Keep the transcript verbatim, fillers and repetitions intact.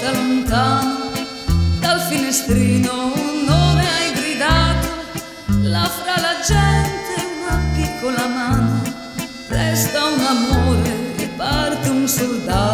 da lontano, dal finestrino un nome hai gridato, là fra la gente una piccola mano, resta un amore e parte un soldato.